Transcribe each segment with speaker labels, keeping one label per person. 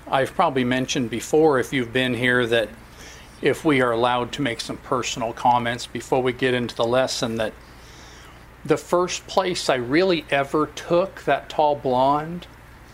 Speaker 1: I've probably mentioned before, if you've been here, that if we are allowed to make some personal comments before we get into the lesson, that the first place I really ever took that tall blonde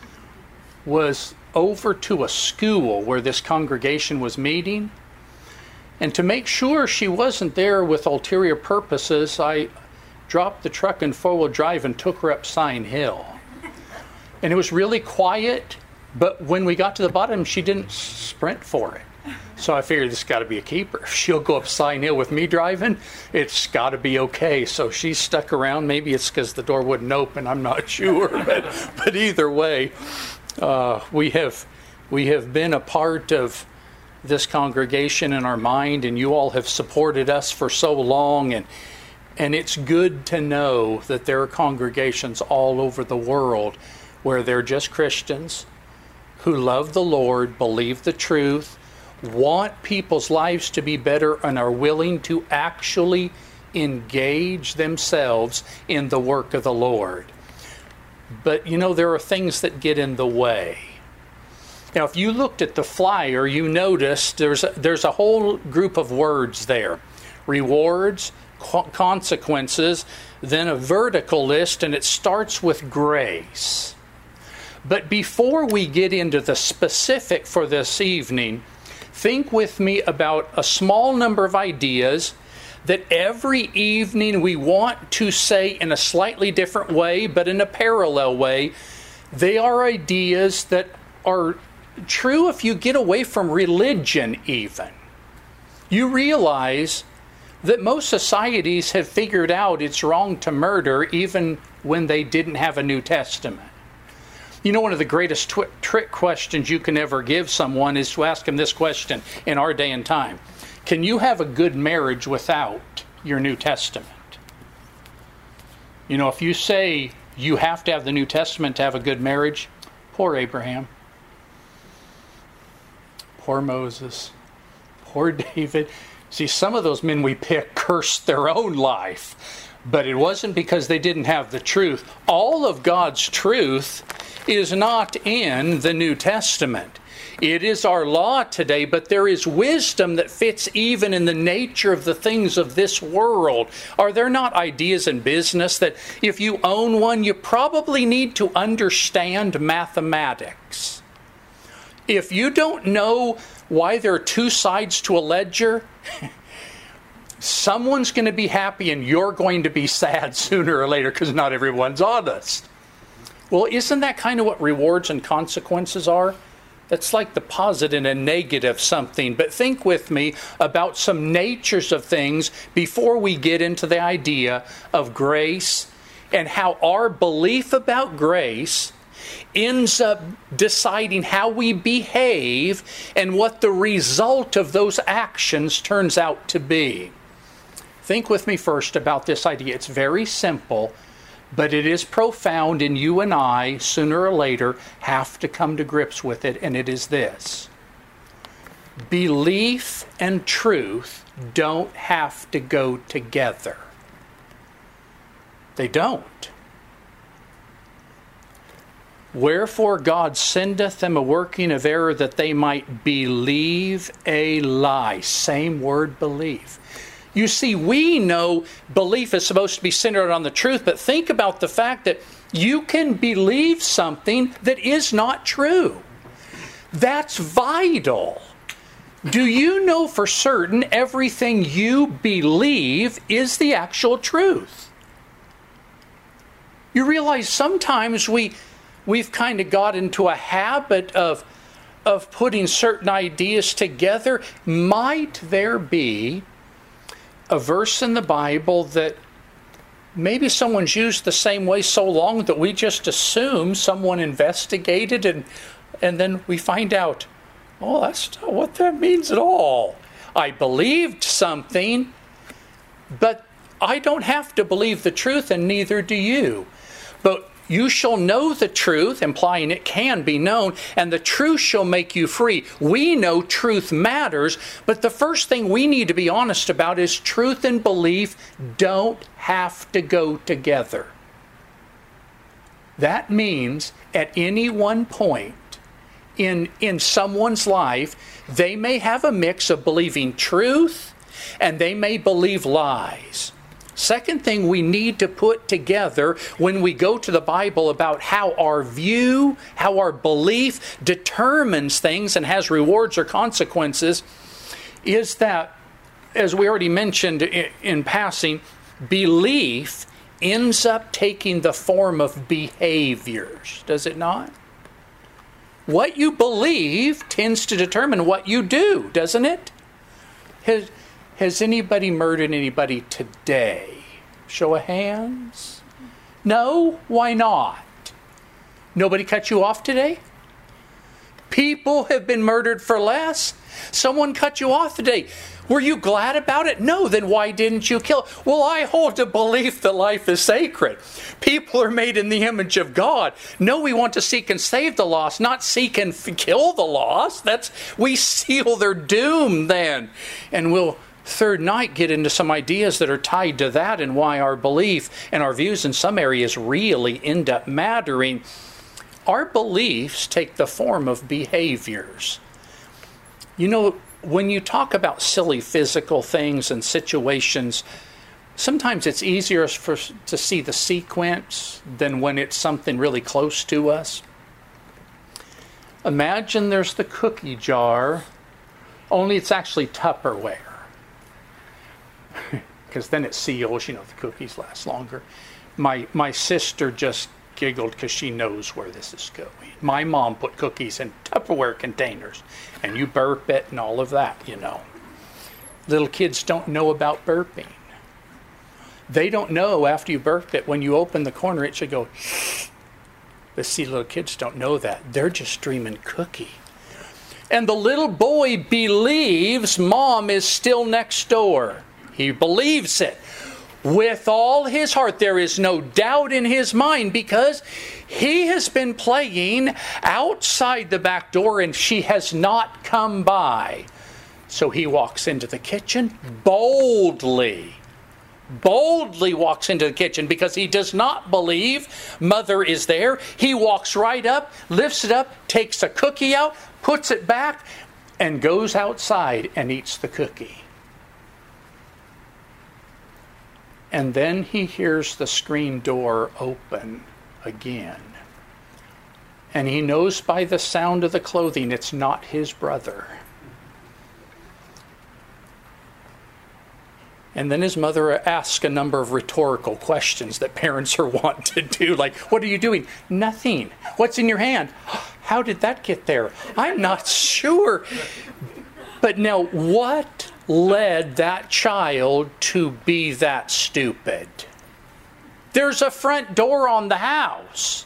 Speaker 1: was over to a school where this congregation was meeting. And to make sure she wasn't there with ulterior purposes, I dropped the truck in four-wheel drive and took her up Sign Hill. And it was really quiet, but when we got to the bottom, she didn't sprint for it. So I figured this got to be a keeper. If she'll go up Sign Hill with me driving, it's got to be okay. So she stuck around. Maybe it's because the door wouldn't open. I'm not sure. But either way, we have been a part of this congregation in our mind, and you all have supported us for so long. And it's good to know that there are congregations all over the world where they're just Christians who love the Lord, believe the truth, want people's lives to be better, and are willing to actually engage themselves in the work of the Lord. But there are things that get in the way. Now, if you looked at the flyer, you noticed there's a whole group of words there. Rewards, consequences, then a vertical list, and it starts with grace. But before we get into the specific for this evening, think with me about a small number of ideas that every evening we want to say in a slightly different way, but in a parallel way. They are ideas that are true if you get away from religion even. You realize that most societies have figured out it's wrong to murder even when they didn't have a New Testament. One of the greatest trick questions you can ever give someone is to ask them this question in our day and time. Can you have a good marriage without your New Testament? If you say you have to have the New Testament to have a good marriage, poor Abraham, poor Moses, poor David. See, some of those men we pick cursed their own life, but it wasn't because they didn't have the truth. All of God's truth is not in the New Testament. It is our law today, but there is wisdom that fits even in the nature of the things of this world. Are there not ideas in business that if you own one, you probably need to understand mathematics? If you don't know why there are two sides to a ledger, someone's going to be happy and you're going to be sad sooner or later because not everyone's honest. Well, isn't that kind of what rewards and consequences are? That's like the positive and negative something. But think with me about some natures of things before we get into the idea of grace and how our belief about grace ends up deciding how we behave and what the result of those actions turns out to be. Think with me first about this idea. It's very simple, but it is profound, and you and I, sooner or later, have to come to grips with it, and it is this. Belief and truth don't have to go together. They don't. Wherefore God sendeth them a working of error that they might believe a lie. Same word, believe. You see, we know belief is supposed to be centered on the truth, but think about the fact that you can believe something that is not true. That's vital. Do you know for certain everything you believe is the actual truth? You realize sometimes we've kind of got into a habit of putting certain ideas together. Might there be a verse in the Bible that maybe someone's used the same way so long that we just assume someone investigated and then we find out, oh, that's not what that means at all. I believed something, but I don't have to believe the truth, and neither do you. But you shall know the truth, implying it can be known, and the truth shall make you free. We know truth matters, but the first thing we need to be honest about is truth and belief don't have to go together. That means at any one point in someone's life, they may have a mix of believing truth and they may believe lies. Second thing we need to put together when we go to the Bible about how our view, how our belief determines things and has rewards or consequences is that, as we already mentioned in passing, belief ends up taking the form of behaviors, does it not? What you believe tends to determine what you do, doesn't it? Has anybody murdered anybody today? Show of hands? No? Why not? Nobody cut you off today? People have been murdered for less. Someone cut you off today. Were you glad about it? No, then why didn't you kill? Well, I hold the belief that life is sacred. People are made in the image of God. No, we want to seek and save the lost, not seek and kill the lost. We seal their doom then. And we'll third night get into some ideas that are tied to that and why our belief and our views in some areas really end up mattering. Our beliefs take the form of behaviors. You know, when you talk about silly physical things and situations, sometimes it's easier to see the sequence than when it's something really close to us. Imagine there's the cookie jar, only it's actually Tupperware. Because then it seals, the cookies last longer. My sister just giggled because she knows where this is going. My mom put cookies in Tupperware containers, and you burp it and all of that, Little kids don't know about burping. They don't know after you burp it, when you open the corner, it should go, but see, little kids don't know that. They're just dreaming cookie. And the little boy believes mom is still next door. He believes it with all his heart. There is no doubt in his mind because he has been playing outside the back door and she has not come by. So he walks into the kitchen boldly walks into the kitchen because he does not believe mother is there. He walks right up, lifts it up, takes a cookie out, puts it back, and goes outside and eats the cookie. And then he hears the screen door open again. And he knows by the sound of the clothing it's not his brother. And then his mother asks a number of rhetorical questions that parents are wont to do. Like, what are you doing? Nothing. What's in your hand? How did that get there? I'm not sure. But now, what led that child to be that stupid? There's a front door on the house.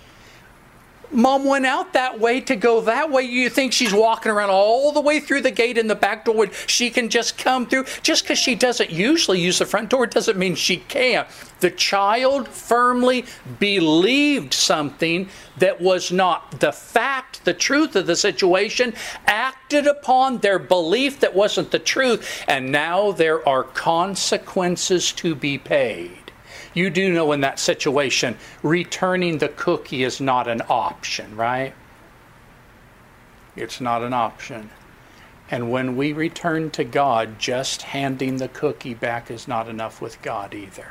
Speaker 1: Mom went out that way to go that way. You think she's walking around all the way through the gate in the back door when she can just come through? Just because she doesn't usually use the front door doesn't mean she can't. The child firmly believed something that was not the fact, the truth of the situation, acted upon their belief that wasn't the truth, and now there are consequences to be paid. You do know in that situation, returning the cookie is not an option, right? It's not an option. And when we return to God, just handing the cookie back is not enough with God either.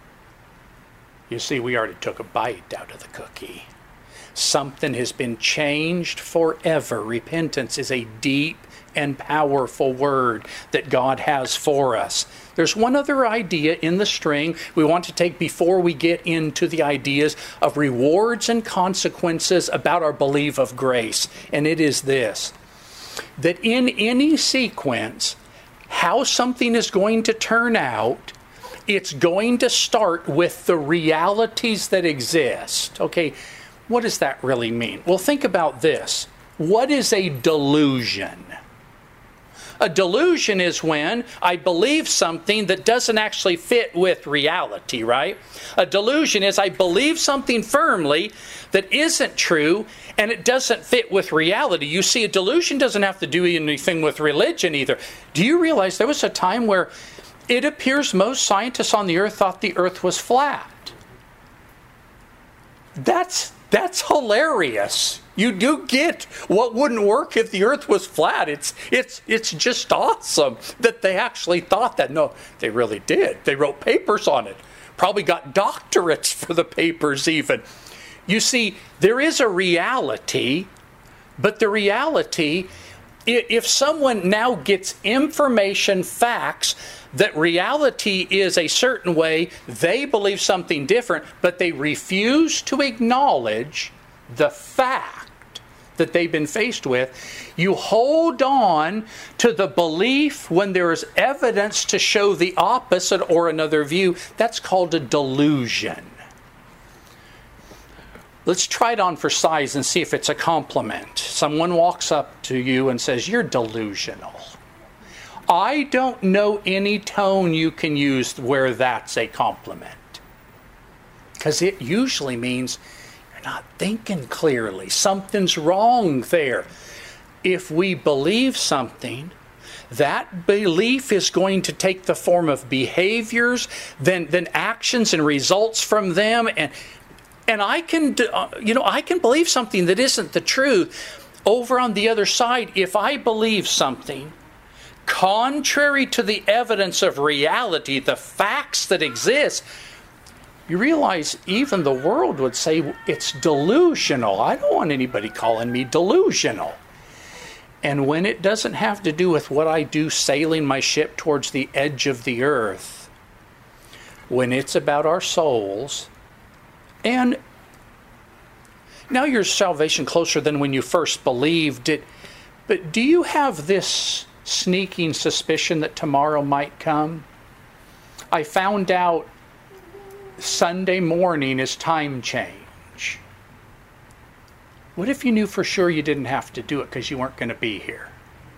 Speaker 1: You see, we already took a bite out of the cookie. Something has been changed forever. Repentance is a deep and powerful word that God has for us. There's one other idea in the string we want to take before we get into the ideas of rewards and consequences about our belief of grace. And it is this, that in any sequence, how something is going to turn out, it's going to start with the realities that exist. Okay, what does that really mean? Well, think about this. What is a delusion? A delusion is when I believe something that doesn't actually fit with reality, right? A delusion is I believe something firmly that isn't true and it doesn't fit with reality. You see, a delusion doesn't have to do anything with religion either. Do you realize there was a time where it appears most scientists on the earth thought the earth was flat? That's hilarious. You do get what wouldn't work if the earth was flat. It's just awesome that they actually thought that. No, they really did. They wrote papers on it. Probably got doctorates for the papers even. You see, there is a reality, but the reality, if someone now gets information, facts, that reality is a certain way, they believe something different, but they refuse to acknowledge the fact that they've been faced with, you hold on to the belief when there is evidence to show the opposite or another view. That's called a delusion. Let's try it on for size and see if it's a compliment. Someone walks up to you and says, "You're delusional." I don't know any tone you can use where that's a compliment. Because it usually means you're not thinking clearly. Something's wrong there. If we believe something, that belief is going to take the form of behaviors, then actions and results from them. And I can believe something that isn't the truth. Over on the other side, if I believe something contrary to the evidence of reality, the facts that exist, you realize even the world would say it's delusional. I don't want anybody calling me delusional. And when it doesn't have to do with what I do sailing my ship towards the edge of the earth, when it's about our souls, and now your salvation closer than when you first believed it, but do you have this sneaking suspicion that tomorrow might come? I found out Sunday morning is time change. What if you knew for sure you didn't have to do it because you weren't going to be here?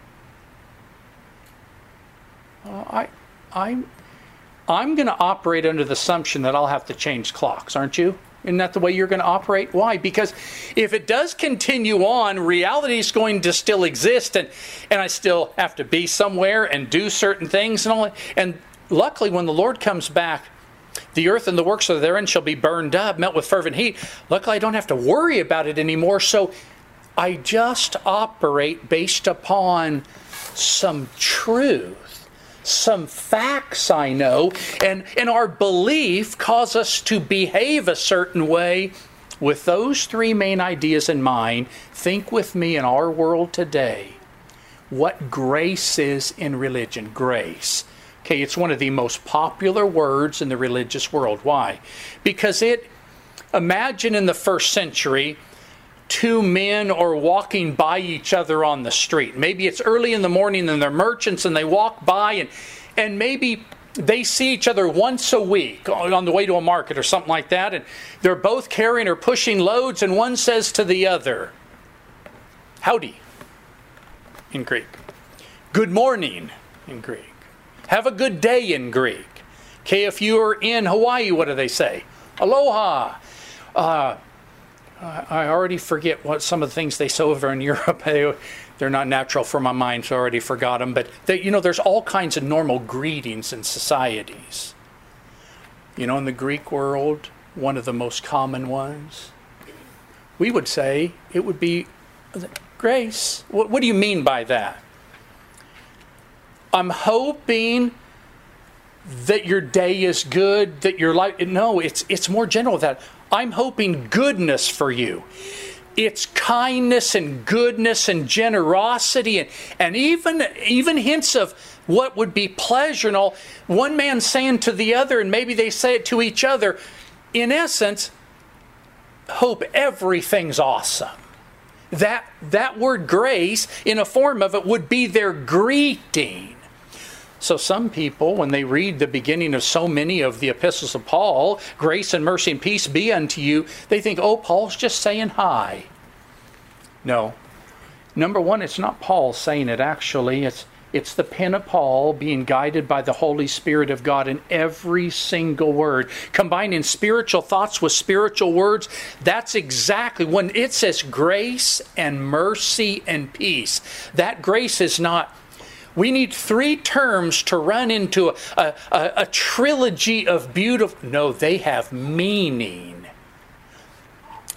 Speaker 1: I'm going to operate under the assumption that I'll have to change clocks, aren't you? Isn't that the way you're going to operate? Why? Because if it does continue on, reality is going to still exist, and I still have to be somewhere and do certain things and all that. And luckily, when the Lord comes back, the earth and the works that are therein shall be burned up, melt with fervent heat. Luckily, I don't have to worry about it anymore. So I just operate based upon some truth, some facts I know, and our belief cause us to behave a certain way. With those three main ideas in mind, think with me in our world today what grace is in religion. Grace. Okay, it's one of the most popular words in the religious world. Why? Because imagine in the first century, two men are walking by each other on the street. Maybe it's early in the morning and they're merchants and they walk by and maybe they see each other once a week on the way to a market or something like that, and they're both carrying or pushing loads, and one says to the other, "Howdy," in Greek. "Good morning," in Greek. "Have a good day," in Greek. Okay, if you are in Hawaii, what do they say? "Aloha." I already forget what some of the things they say over in Europe. They're not natural for my mind, so I already forgot them. But there's all kinds of normal greetings in societies. In the Greek world, one of the most common ones, we would say it would be grace. What do you mean by that? I'm hoping that your day is good, that your life... No, it's more general than that. I'm hoping goodness for you. It's kindness and goodness and generosity and even hints of what would be pleasure and all. One man saying to the other, and maybe they say it to each other, in essence, hope everything's awesome. That word grace, in a form of it, would be their greeting. So some people, when they read the beginning of so many of the epistles of Paul, grace and mercy and peace be unto you, they think, oh, Paul's just saying hi. No. Number one, it's not Paul saying it, actually. It's the pen of Paul being guided by the Holy Spirit of God in every single word. Combining spiritual thoughts with spiritual words, that's exactly when it says grace and mercy and peace. That grace is not... We need three terms to run into a trilogy of beautiful... No, they have meaning.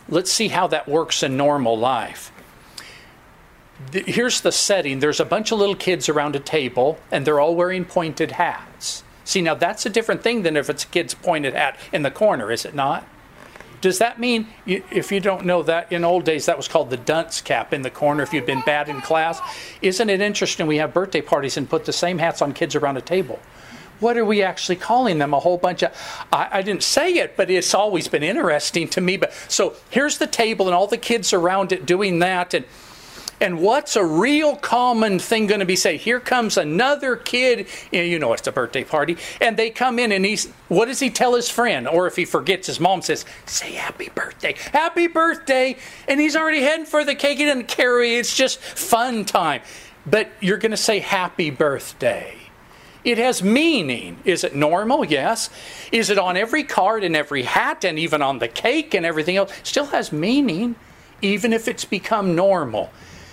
Speaker 1: Let's see how that works in normal life. Here's the setting. There's a bunch of little kids around a table, and they're all wearing pointed hats. See, now that's a different thing than if it's a kid's pointed hat in the corner, is it not? Does that mean, if you don't know that, in old days that was called the dunce cap in the corner if you'd been bad in class? Isn't it interesting we have birthday parties and put the same hats on kids around a table? What are we actually calling them? A whole bunch of... I didn't say it, but it's always been interesting to me. But so here's the table and all the kids around it doing that. And what's a real common thing going to be? Say, here comes another kid. You know it's a birthday party. And they come in and what does he tell his friend? Or if he forgets, his mom says, say happy birthday. Happy birthday. And he's already heading for the cake. He doesn't carry. It's just fun time. But you're going to say happy birthday. It has meaning. Is it normal? Yes. Is it on every card and every hat and even on the cake and everything else? It still has meaning, even if it's become normal.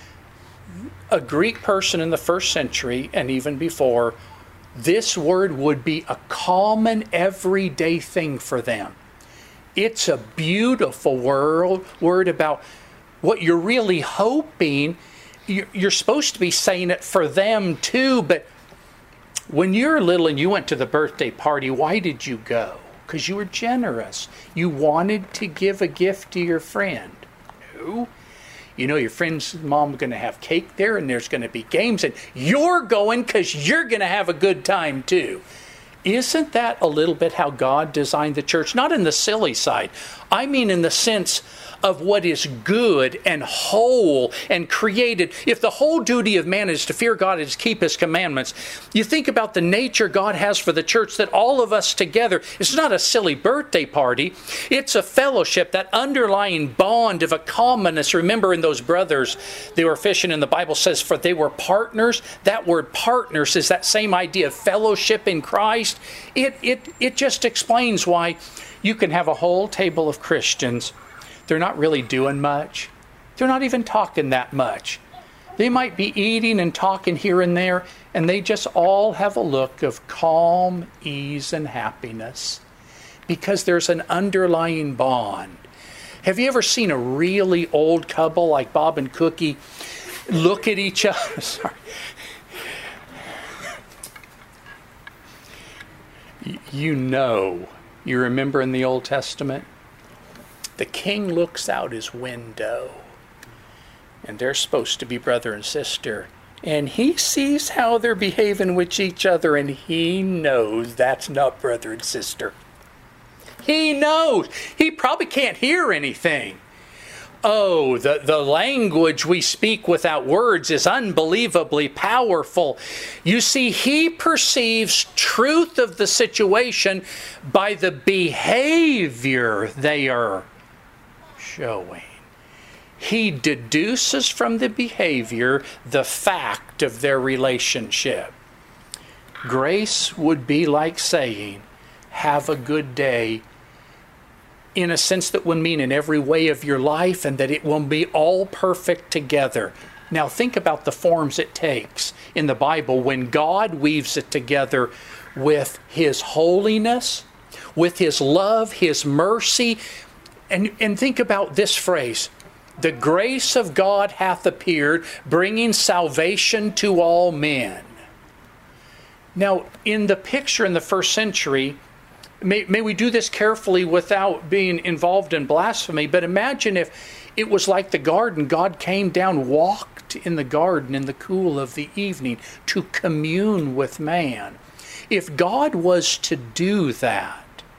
Speaker 1: A Greek person in the first century and even before, this word would be a common everyday thing for them. It's a beautiful word about what you're really hoping. You're supposed to be saying it for them too, but when you're little and you went to the birthday party, why did you go? Because you were generous. You wanted to give a gift to your friend. No. You know, your friend's mom is going to have cake there and there's going to be games and you're going because you're going to have a good time too. Isn't that a little bit how God designed the church? Not in the silly side. I mean in the sense of what is good and whole and created. If the whole duty of man is to fear God and to keep His commandments, you think about the nature God has for the church, that all of us together, it's not a silly birthday party. It's a fellowship, that underlying bond of a commonness. Remember in those brothers, they were fishing and the Bible says, for they were partners. That word partners is that same idea of fellowship in Christ. It just explains why you can have a whole table of Christians. They're not really doing much. They're not even talking that much. They might be eating and talking here and there, and they just all have a look of calm, ease, and happiness because there's an underlying bond. Have you ever seen a really old couple like Bob and Cookie look at each other? Sorry. You remember in the Old Testament? The king looks out his window, and they're supposed to be brother and sister, and he sees how they're behaving with each other, and he knows that's not brother and sister. He knows. He probably can't hear anything. Oh, the language we speak without words is unbelievably powerful. You see, he perceives truth of the situation by the behavior they are showing. He deduces from the behavior the fact of their relationship. Grace would be like saying, have a good day, in a sense that would mean in every way of your life, and that it will be all perfect together. Now think about the forms it takes in the Bible when God weaves it together with His holiness, with His love, His mercy. And think about this phrase, the grace of God hath appeared, bringing salvation to all men. Now, in the picture in the first century, may we do this carefully without being involved in blasphemy, but imagine if it was like the garden. God came down, walked in the garden in the cool of the evening to commune with man. If God was to do that,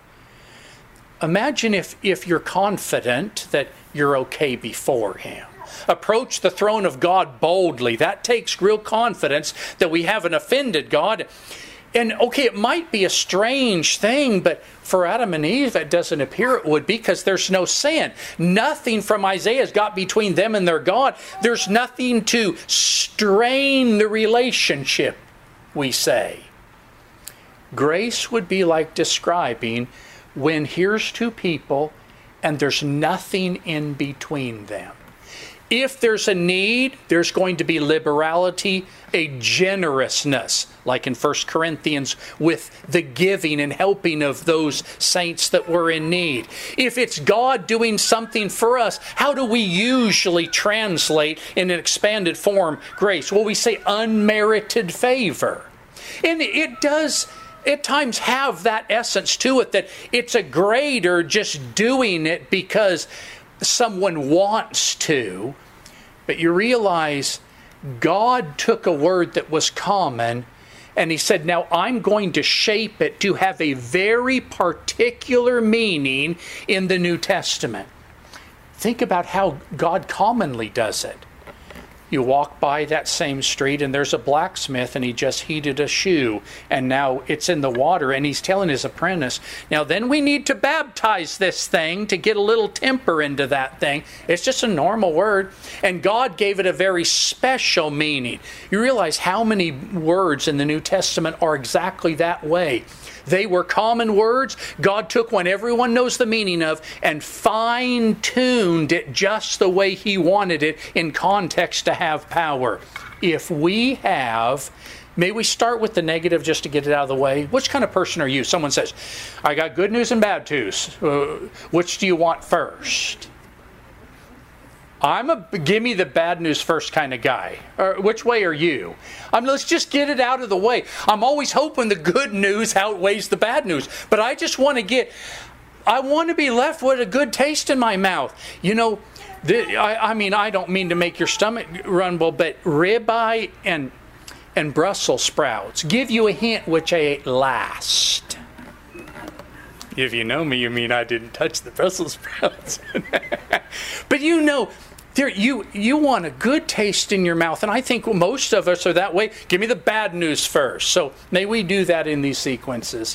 Speaker 1: imagine if you're confident that you're okay before Him. Approach the throne of God boldly. That takes real confidence that we haven't offended God. And okay, it might be a strange thing, but for Adam and Eve, it doesn't appear it would be, because there's no sin. Nothing from Isaiah's got between them and their God. There's nothing to strain the relationship, we say. Grace would be like describing when here's two people and there's nothing in between them. If there's a need, there's going to be liberality, a generousness, like in 1 Corinthians with the giving and helping of those saints that were in need. If it's God doing something for us, how do we usually translate in an expanded form grace? Well, we say unmerited favor. And it does at times have that essence to it, that it's a greater just doing it because someone wants to. But you realize God took a word that was common and He said, now I'm going to shape it to have a very particular meaning in the New Testament. Think about how God commonly does it. You walk by that same street and there's a blacksmith and he just heated a shoe and now it's in the water and he's telling his apprentice, now then we need to baptize this thing to get a little temper into that thing. It's just a normal word. And God gave it a very special meaning. You realize how many words in the New Testament are exactly that way. They were common words. God took one everyone knows the meaning of and fine-tuned it just the way He wanted it in context to have power. If we have, may we start with the negative just to get it out of the way? Which kind of person are you? Someone says, I got good news and bad news. Which do you want first? I'm a give me the bad news first kind of guy. Which way are you? Let's just get it out of the way. I'm always hoping the good news outweighs the bad news. But I just want to I want to be left with a good taste in my mouth. You know, I don't mean to make your stomach rumble, but ribeye and Brussels sprouts give you a hint which I ate last. If you know me, you mean I didn't touch the Brussels sprouts. But you know, you want a good taste in your mouth, and I think most of us are that way. Give me the bad news first. So may we do that in these sequences.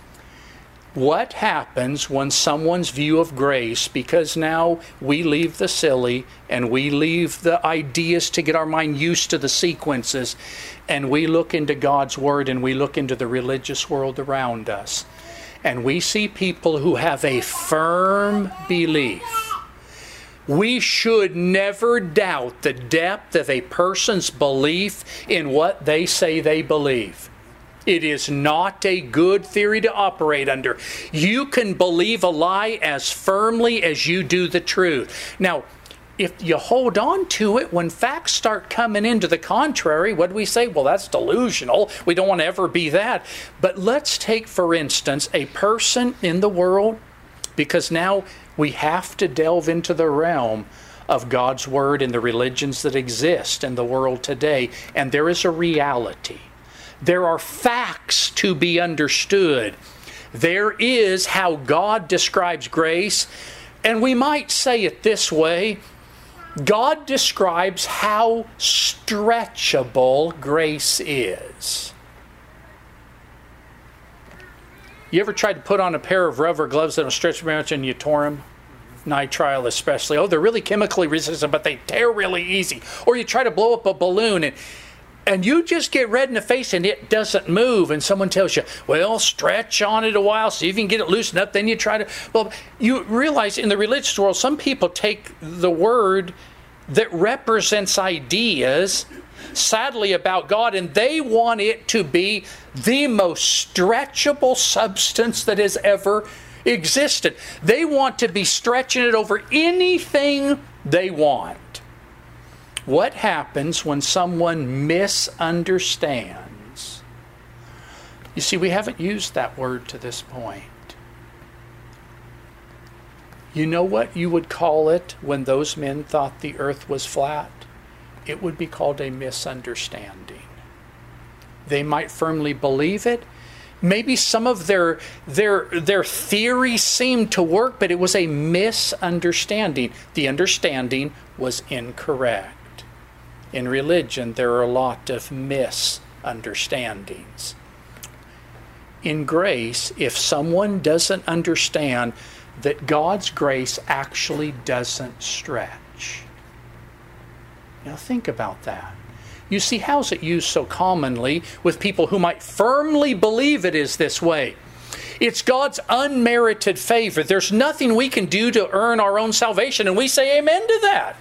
Speaker 1: What happens when someone's view of grace, because now we leave the silly and we leave the ideas to get our mind used to the sequences, and we look into God's Word and we look into the religious world around us, and we see people who have a firm belief. We should never doubt the depth of a person's belief in what they say they believe. It is not a good theory to operate under. You can believe a lie as firmly as you do the truth. Now, if you hold on to it, when facts start coming into the contrary, what do we say? Well, that's delusional. We don't want to ever be that. But let's take, for instance, a person in the world, because now we have to delve into the realm of God's Word and the religions that exist in the world today. And there is a reality. There are facts to be understood. There is how God describes grace. And we might say it this way. God describes how stretchable grace is. You ever tried to put on a pair of rubber gloves that will stretch very much and you tore them? Nitrile especially. Oh, they're really chemically resistant, but they tear really easy. Or you try to blow up a balloon and you just get red in the face and it doesn't move, and someone tells you, well, stretch on it a while, see if you can get it loosened up, then you try to... Well, you realize in the religious world, some people take the word that represents ideas, sadly, about God, and they want it to be the most stretchable substance that has ever existed. They want to be stretching it over anything they want. What happens when someone misunderstands? You see, we haven't used that word to this point. You know what you would call it when those men thought the earth was flat? It would be called a misunderstanding. They might firmly believe it. Maybe some of their theories seemed to work, but it was a misunderstanding. The understanding was incorrect. In religion, there are a lot of misunderstandings. In grace, if someone doesn't understand that God's grace actually doesn't stretch. Now think about that. You see, how's it used so commonly with people who might firmly believe it is this way? It's God's unmerited favor. There's nothing we can do to earn our own salvation, and we say amen to that.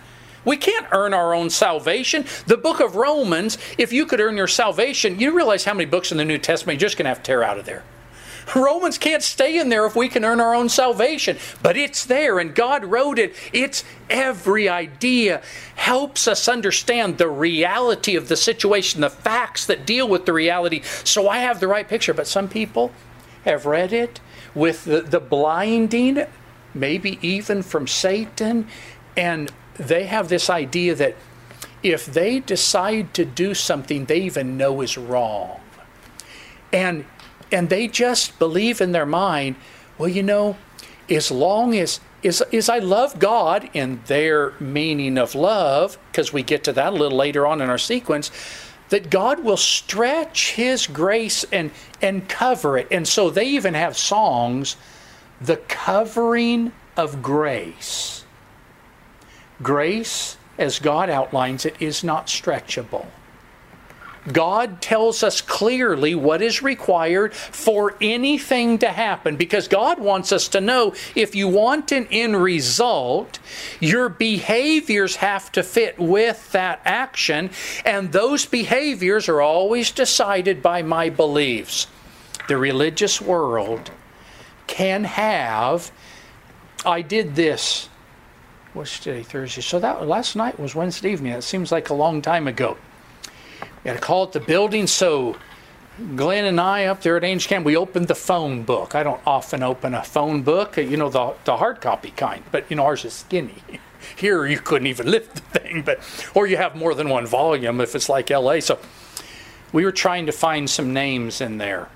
Speaker 1: We can't earn our own salvation. The book of Romans, if you could earn your salvation, you realize how many books in the New Testament you're just going to have to tear out of there. Romans can't stay in there if we can earn our own salvation. But it's there, and God wrote it. It's every idea helps us understand the reality of the situation, the facts that deal with the reality. So I have the right picture. But some people have read it with the blinding, maybe even from Satan, and they have this idea that if they decide to do something they even know is wrong, and they just believe in their mind, well, you know, as long as I love God in their meaning of love, because we get to that a little later on in our sequence, that God will stretch His grace and cover it. And so they even have songs, the covering of grace. Grace, as God outlines it, is not stretchable. God tells us clearly what is required for anything to happen, because God wants us to know if you want an end result, your behaviors have to fit with that action, and those behaviors are always decided by my beliefs. The religious world can have, I did this, what's today, Thursday? So that last night was Wednesday evening. It seems like a long time ago. We had to call it the building, so Glenn and I up there at Angel Camp, we opened the phone book. I don't often open a phone book, you know, the hard copy kind, but you know, ours is skinny. Here you couldn't even lift the thing, or you have more than one volume if it's like LA. So we were trying to find some names in there.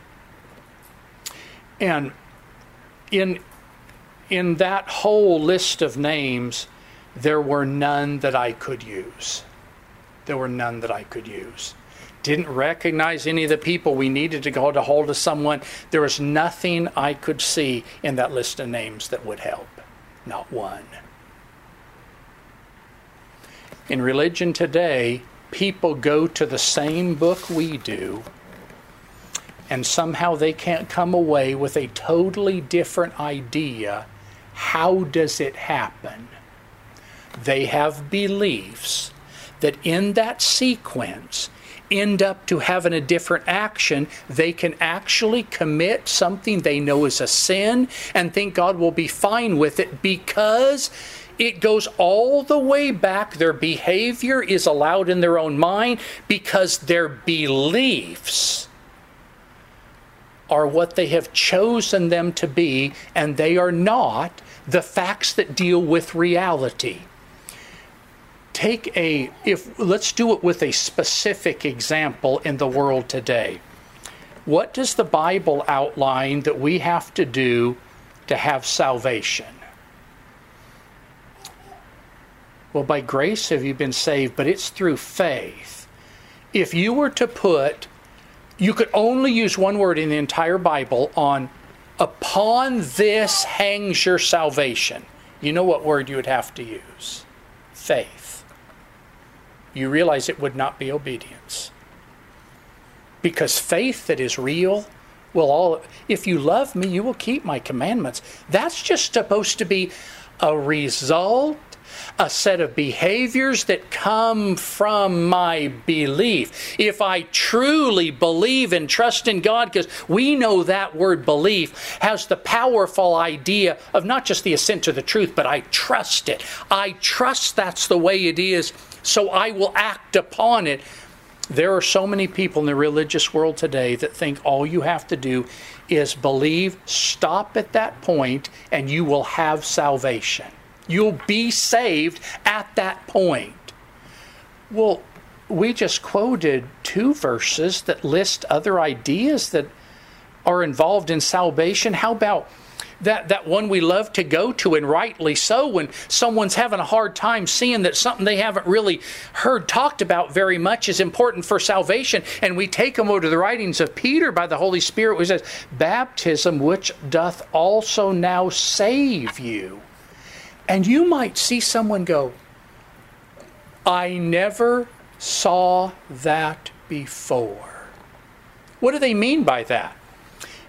Speaker 1: And in that whole list of names, there were none that I could use. There were none that I could use. Didn't recognize any of the people. We needed to go to hold of someone. There was nothing I could see in that list of names that would help. Not one. In religion today, people go to the same book we do, and somehow they can't come away with a totally different idea. How does it happen? They have beliefs that in that sequence end up to having a different action. They can actually commit something they know is a sin and think God will be fine with it because it goes all the way back. Their behavior is allowed in their own mind because their beliefs are what they have chosen them to be, and they are not the facts that deal with reality. Let's do it with a specific example in the world today. What does the Bible outline that we have to do to have salvation? Well, by grace have you been saved, but it's through faith. If you were to put, you could only use one word in the entire Bible on, upon this hangs your salvation. You know what word you would have to use? Faith. You realize it would not be obedience. Because faith that is real if you love me, you will keep my commandments. That's just supposed to be a result, a set of behaviors that come from my belief. If I truly believe and trust in God, because we know that word belief has the powerful idea of not just the assent to the truth, but I trust it. I trust that's the way it is, so I will act upon it. There are so many people in the religious world today that think all you have to do is believe, stop at that point, and you will have salvation. You'll be saved at that point. Well, we just quoted 2 verses that list other ideas that are involved in salvation. How about that one we love to go to, and rightly so, when someone's having a hard time seeing that something they haven't really heard talked about very much is important for salvation, and we take them over to the writings of Peter by the Holy Spirit, which says, baptism which doth also now save you. And you might see someone go, I never saw that before. What do they mean by that?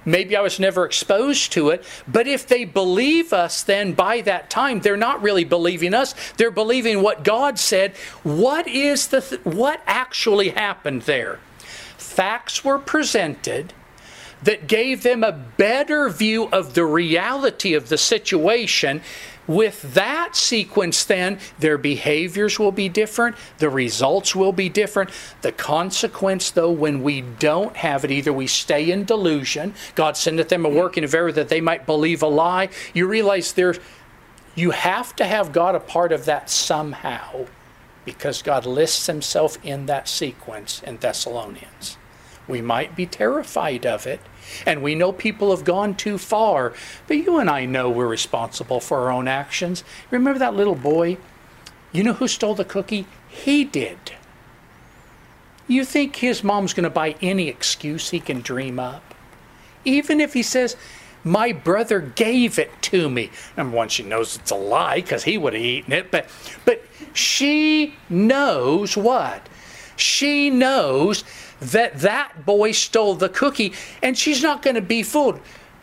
Speaker 1: Maybe I was never exposed to it. But if they believe us, then by that time, they're not really believing us. They're believing what God said. What actually happened there? Facts were presented that gave them a better view of the reality of the situation. With that sequence, then, their behaviors will be different. The results will be different. The consequence, though, when we don't have it, either we stay in delusion, God sendeth them a working of error that they might believe a lie. You realize you have to have God a part of that somehow, because God lists himself in that sequence in Thessalonians. We might be terrified of it, and we know people have gone too far, but you and I know we're responsible for our own actions. Remember that little boy? You know who stole the cookie? He did. You think his mom's going to buy any excuse he can dream up? Even if he says, my brother gave it to me. Number one, she knows it's a lie because he would have eaten it, but she knows what? She knows that boy stole the cookie, and she's not going to be fooled.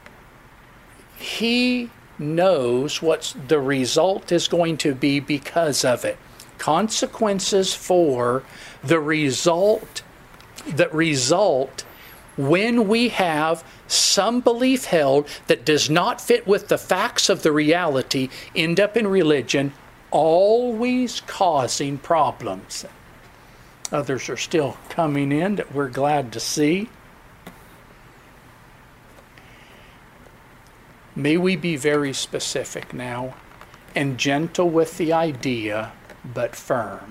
Speaker 1: He knows what the result is going to be because of it. Consequences for the result when we have some belief held that does not fit with the facts of the reality end up in religion, always causing problems. Others are still coming in that we're glad to see. May we be very specific now and gentle with the idea, but firm.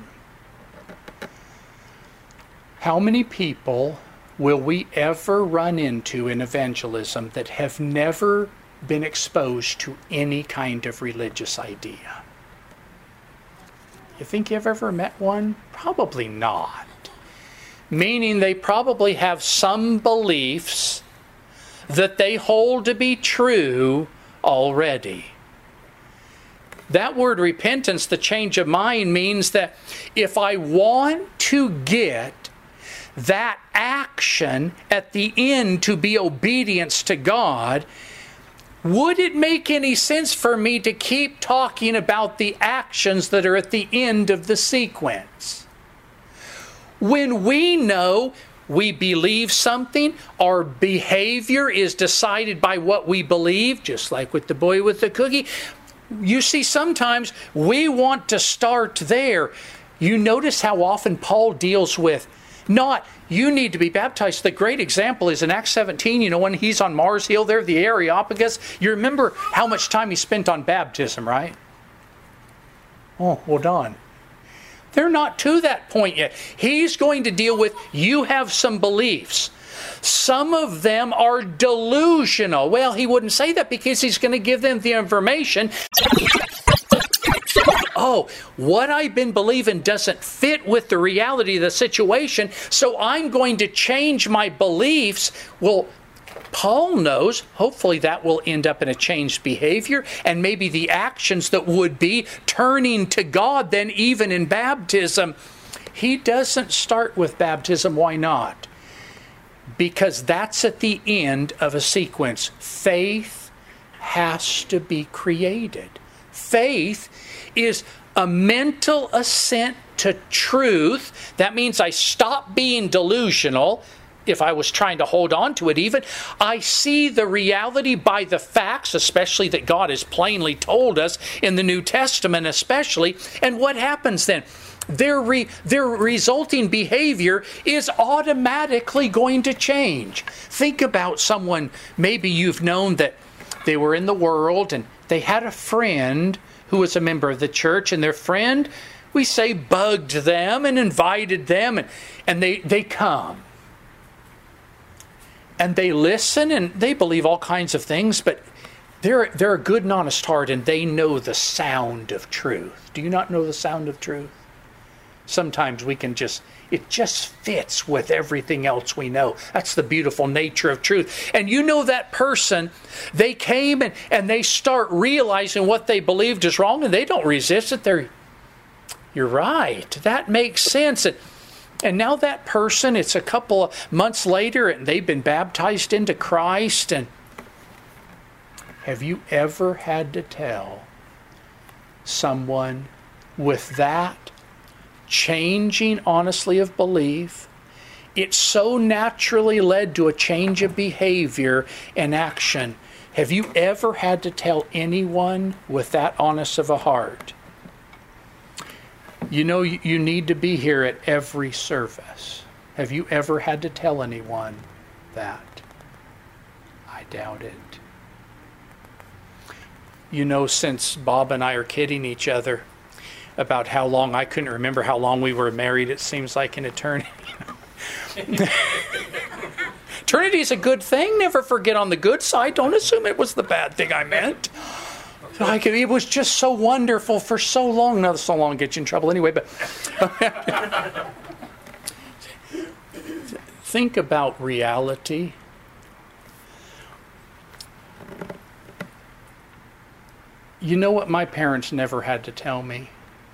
Speaker 1: How many people will we ever run into in evangelism that have never been exposed to any kind of religious idea? You think you've ever met one? Probably not. Meaning they probably have some beliefs that they hold to be true already. That word repentance, the change of mind, means that if I want to get that action at the end to be obedience to God, would it make any sense for me to keep talking about the actions that are at the end of the sequence? When we know we believe something, our behavior is decided by what we believe, just like with the boy with the cookie. You see, sometimes we want to start there. You notice how often Paul deals with not, you need to be baptized. The great example is in Acts 17, when he's on Mars Hill there, the Areopagus. You remember how much time he spent on baptism, right? Oh, well done. They're not to that point yet. He's going to deal with, you have some beliefs. Some of them are delusional. Well, he wouldn't say that because he's going to give them the information. Oh, what I've been believing doesn't fit with the reality of the situation, so I'm going to change my beliefs. Well, Paul knows, hopefully that will end up in a changed behavior, and maybe the actions that would be turning to God then even in baptism. He doesn't start with baptism. Why not? Because that's at the end of a sequence. Faith has to be created. Faith is a mental assent to truth. That means I stop being delusional. If I was trying to hold on to it even, I see the reality by the facts, especially that God has plainly told us in the New Testament especially. And what happens then? Their resulting behavior is automatically going to change. Think about someone, maybe you've known that they were in the world and they had a friend who was a member of the church, and their friend, we say, bugged them and invited them, and they come. And they listen, and they believe all kinds of things, but they're a good and honest heart, and they know the sound of truth. Do you not know the sound of truth? Sometimes it just fits with everything else we know. That's the beautiful nature of truth. And you know that person, they came and they start realizing what they believed is wrong, and they don't resist it. You're right. That makes sense. And And now that person, it's a couple of months later and they've been baptized into Christ. And have you ever had to tell someone with that changing honestly of belief, it so naturally led to a change of behavior and action? Have you ever had to tell anyone with that honest of a heart, you know, you need to be here at every service? Have you ever had to tell anyone that? I doubt it. You know, since Bob and I are kidding each other about how long, I couldn't remember how long we were married. It seems like an eternity. Eternity is a good thing. Never forget on the good side. Don't assume it was the bad thing I meant. It was just so wonderful for so long. Now, so long gets you in trouble anyway, but think about reality. You know what my parents never had to tell me?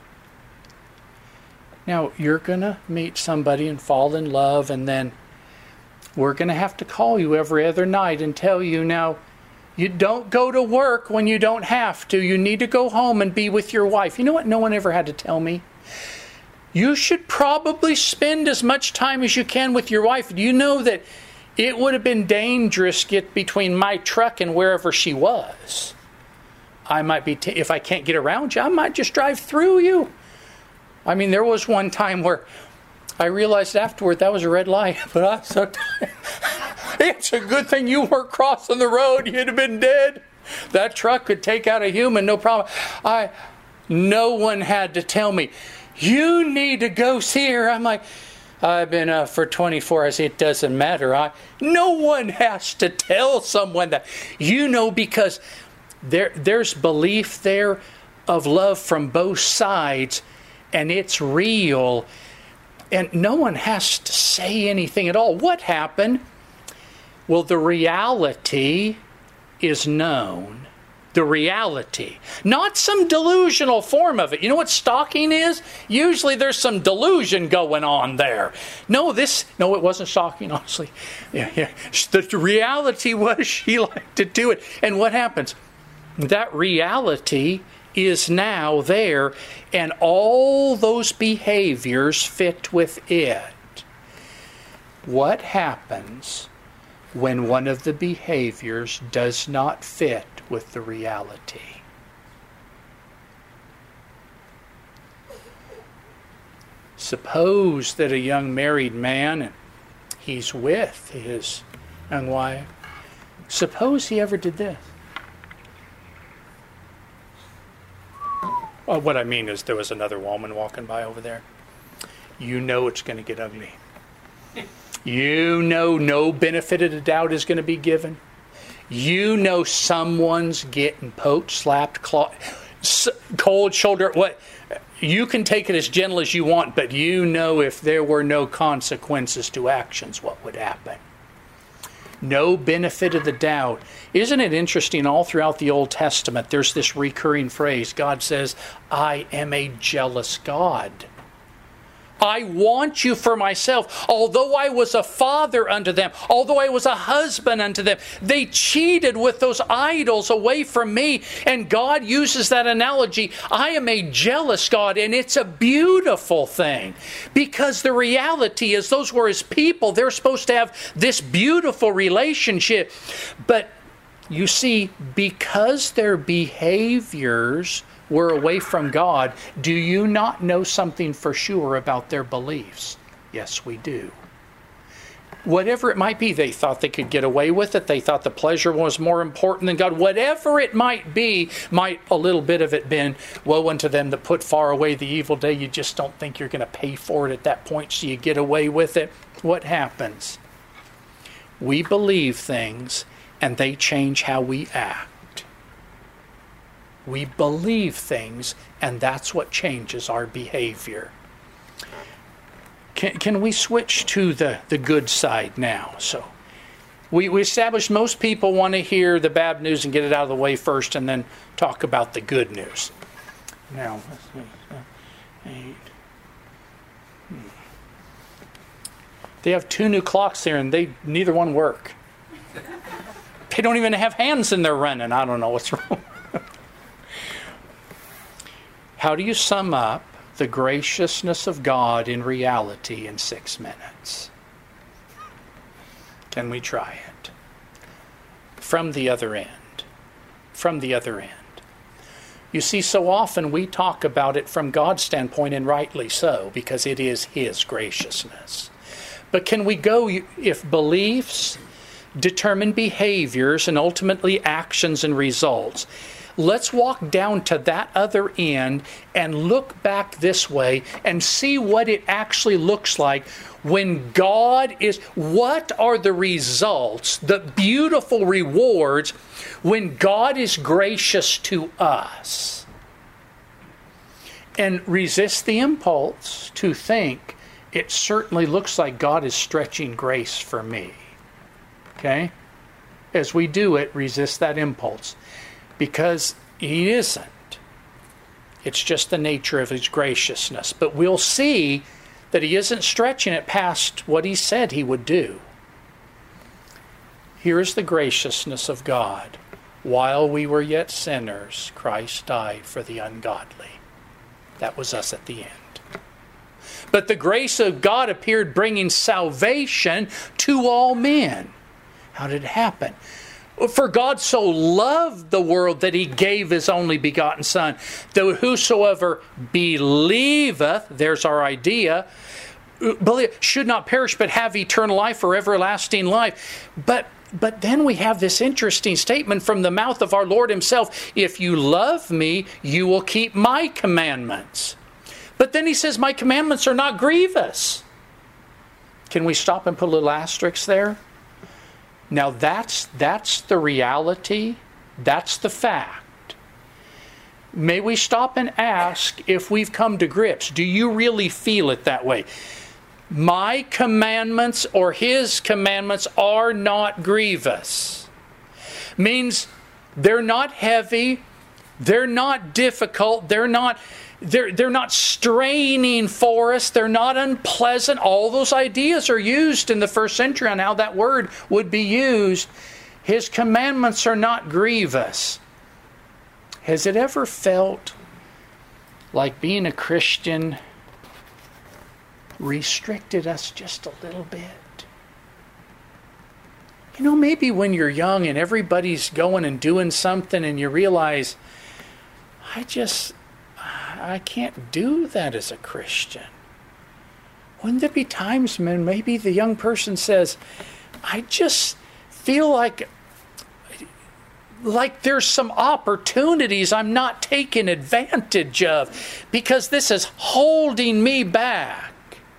Speaker 1: Now, you're going to meet somebody and fall in love, and then we're going to have to call you every other night and tell you, now, you don't go to work when you don't have to. You need to go home and be with your wife. You know what no one ever had to tell me? You should probably spend as much time as you can with your wife. Do you know that it would have been dangerous to get between my truck and wherever she was? I might be, if I can't get around you, I might just drive through you. I mean, there was one time where I realized afterward that was a red light, but I'm so tired. It's a good thing you weren't crossing the road. You'd have been dead. That truck could take out a human, no problem. No one had to tell me, you need to go see her. I'm like, I've been up for 24 hours. It doesn't matter. No one has to tell someone that. You know, because there's belief there of love from both sides, and it's real. And no one has to say anything at all. What happened? Well, the reality is known. The reality. Not some delusional form of it. You know what stalking is? Usually there's some delusion going on there. No, it wasn't stalking, honestly. Yeah. The reality was she liked to do it. And what happens? That reality is now there, and all those behaviors fit with it. What happens when one of the behaviors does not fit with the reality? Suppose that a young married man, and he's with his young wife, suppose he ever did this. Well, what I mean is there was another woman walking by over there. You know it's going to get ugly. You know no benefit of the doubt is going to be given. You know someone's getting poked, slapped, clawed, cold shoulder. What? You can take it as gentle as you want, but you know if there were no consequences to actions, what would happen? No benefit of the doubt. Isn't it interesting, all throughout the Old Testament, there's this recurring phrase. God says, I am a jealous God. I want you for myself. Although I was a father unto them, although I was a husband unto them, they cheated with those idols away from me. And God uses that analogy. I am a jealous God, and it's a beautiful thing. Because the reality is those were His people. They're supposed to have this beautiful relationship. But you see, because their behaviors were away from God, do you not know something for sure about their beliefs? Yes, we do. Whatever it might be, they thought they could get away with it. They thought the pleasure was more important than God. Whatever it might be, might a little bit of it been, woe unto them that put far away the evil day. You just don't think you're going to pay for it at that point, so you get away with it. What happens? We believe things, and they change how we act. We believe things, and that's what changes our behavior. Can we switch to the good side now? So we established most people want to hear the bad news and get it out of the way first, and then talk about the good news. Now, let's see. They have 2 new clocks there, and neither one work. They don't even have hands and they're running. I don't know what's wrong. How do you sum up the graciousness of God in reality in 6 minutes? Can we try it? From the other end. From the other end. You see, so often we talk about it from God's standpoint, and rightly so, because it is His graciousness. But can we go, if beliefs determine behaviors and ultimately actions and results, let's walk down to that other end and look back this way and see what it actually looks like when God is... What are the results, the beautiful rewards, when God is gracious to us? And resist the impulse to think, it certainly looks like God is stretching grace for me. Okay? As we do it, resist that impulse. Because He isn't. It's just the nature of His graciousness. But we'll see that He isn't stretching it past what He said He would do. Here is the graciousness of God. While we were yet sinners, Christ died for the ungodly. That was us at the end. But the grace of God appeared, bringing salvation to all men. How did it happen? For God so loved the world that He gave His only begotten Son, that whosoever believeth, there's our idea, should not perish but have eternal life or everlasting life. But then we have this interesting statement from the mouth of our Lord Himself, if you love me, you will keep my commandments. But then He says, my commandments are not grievous. Can we stop and put a little asterisk there? Now that's the reality. That's the fact. May we stop and ask if we've come to grips. Do you really feel it that way? My commandments or His commandments are not grievous. Means they're not heavy. They're not difficult. They're not straining for us. They're not unpleasant. All those ideas are used in the first century on how that word would be used. His commandments are not grievous. Has it ever felt like being a Christian restricted us just a little bit? You know, maybe when you're young and everybody's going and doing something and you realize, I can't do that as a Christian. Wouldn't there be times when maybe the young person says, I just feel like there's some opportunities I'm not taking advantage of because this is holding me back.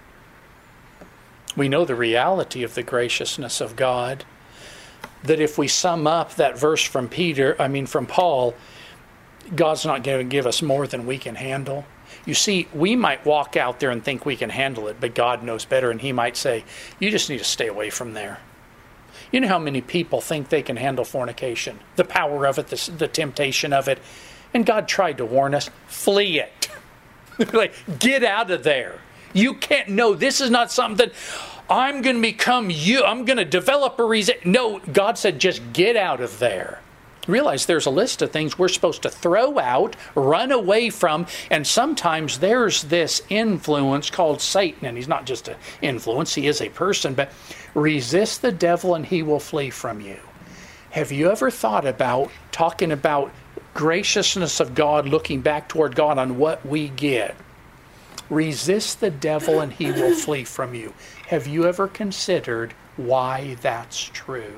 Speaker 1: We know the reality of the graciousness of God, that if we sum up that verse from Paul, God's not going to give us more than we can handle. You see, we might walk out there and think we can handle it, but God knows better, and He might say, you just need to stay away from there. You know how many people think they can handle fornication, the power of it, the temptation of it, and God tried to warn us, flee it. Like, get out of there. You can't, no, this is not something that I'm going to become you, I'm going to develop a reason. No, God said, just get out of there. Realize there's a list of things we're supposed to throw out, run away from, and sometimes there's this influence called Satan, and he's not just an influence, he is a person, but resist the devil and he will flee from you. Have you ever thought about talking about graciousness of God, looking back toward God on what we get? Resist the devil and he will flee from you. Have you ever considered why that's true?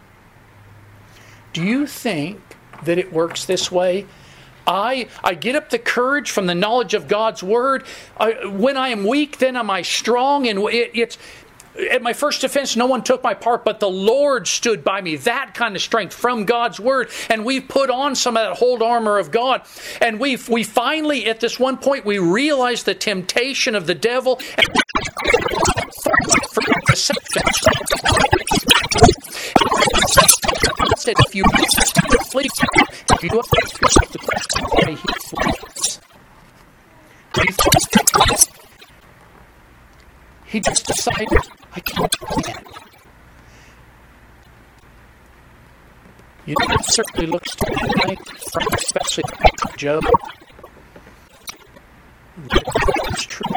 Speaker 1: Do you think that it works this way? I get up the courage from the knowledge of God's Word. When I am weak, then am I strong. And it's at my first defense, no one took my part, but the Lord stood by me. That kind of strength from God's Word. And we've put on some of that whole armor of God. And we finally, at this one point, we realize the temptation of the devil. And said, if you flee, if you do he flees. He just decided I can't do that. You know, it certainly looks to me like, especially Joe. It's true.